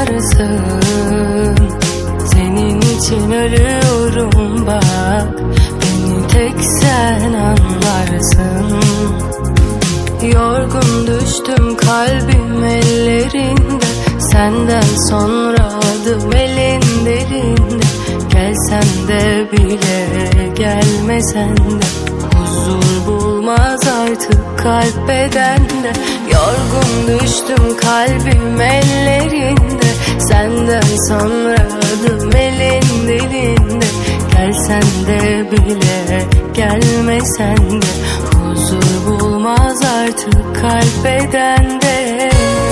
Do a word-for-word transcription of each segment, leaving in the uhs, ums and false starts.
varsın. Senin için ölüyorum bak, beni tek sen anlarsın. Yorgun düştüm kalbim ellerinde, senden sonra adım elin derinde. Gelsen de bile gelmesen de huzur bulmaz artık kalp bedende. Yorgun düştüm kalbim ellerinde, senden sonra adım elin dilinde. Gelsen de bile gelmesen de huzur bulmaz artık kalp bedende.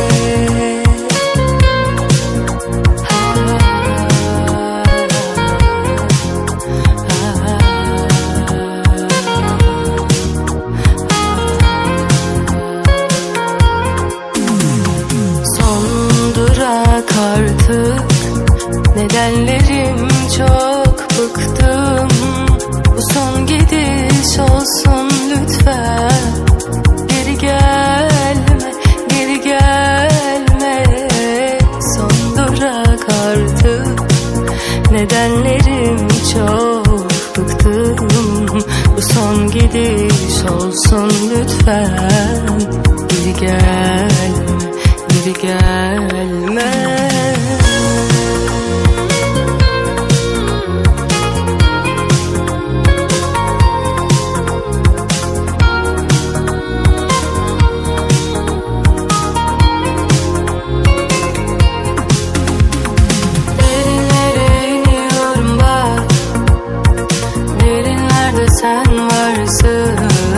Artık nedenlerim çok bıktım. Bu son gidiş olsun lütfen. Geri gelme, geri gelme. Son durak artık. Nedenlerim çok bıktım. Bu son gidiş olsun lütfen. Geri gelme, geri gelme. Sen varsın,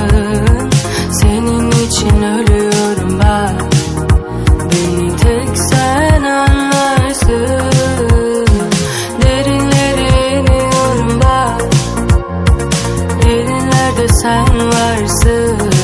senin için ölüyorum bak, beni tek sen anlarsın. Derinlere iniyorum bak, derinlerde sen varsın.